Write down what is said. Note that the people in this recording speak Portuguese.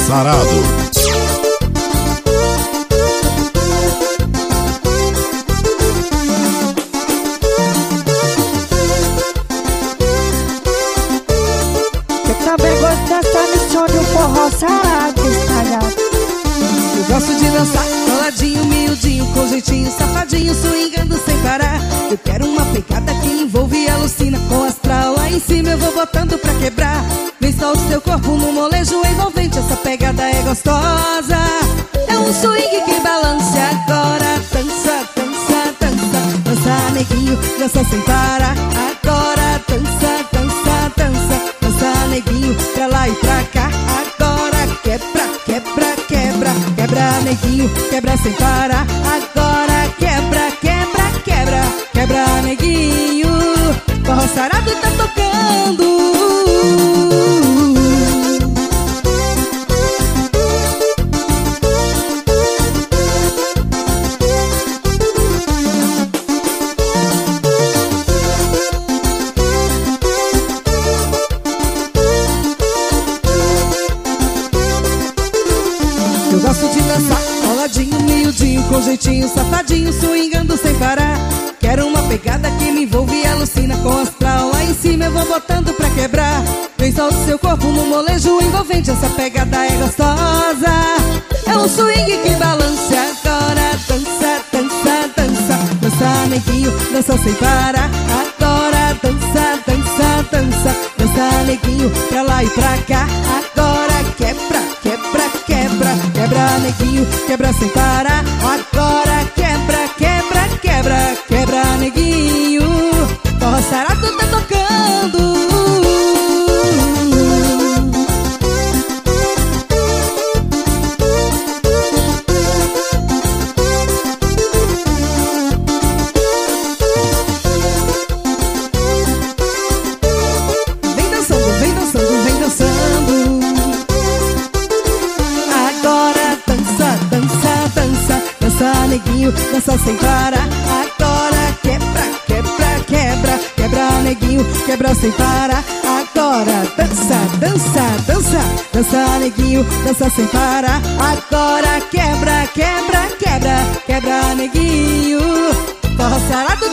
Sarado. Eu gosto de dançar coladinho, miudinho, com jeitinho, safadinho, swingando sem parar. Eu quero uma pegada que envolve e alucina, com astral lá em cima eu vou botando pra quebrar. Vem só o seu corpo no molejo envolvente, essa pegada é gostosa. É um swing que balance agora. Dança, dança, dança, dança neguinho, dança sem parar. Agora dança, dança, dança, dança neguinho, pra lá e pra cá. Agora quebra, quebra, quebra, quebra neguinho, quebra sem parar. Agora quebra, quebra, quebra, quebra neguinho. Forró Sarado tá tocando. Eu gosto de dançar coladinho, miudinho, com jeitinho, safadinho, swingando sem parar. Quero uma pegada que me envolve e alucina, com astral lá em cima eu vou botando pra quebrar. Vem só o seu corpo no molejo envolvente, essa pegada é gostosa. É um swing que balance agora. Dança, dança, dança, dança neguinho, dança sem parar. Agora dança, dança, dança, dança neguinho, pra lá e pra cá. Agora quebra, quebra, quebra, quebra neguinho, quebra sem parar. Agora quebra, quebra, quebra, quebra neguinho. Forró Sarado tá tocando. Vem dançando, vem dançando, vem dançando. Agora dança, dança, dança, dança neguinho, dança sem parar. Agora quebra, quebra, quebra, quebra neguinho, quebra sem parar. Agora dança, dança, dança, dança neguinho, dança sem parar. Agora quebra, quebra, quebra, quebra neguinho. Forró Sarado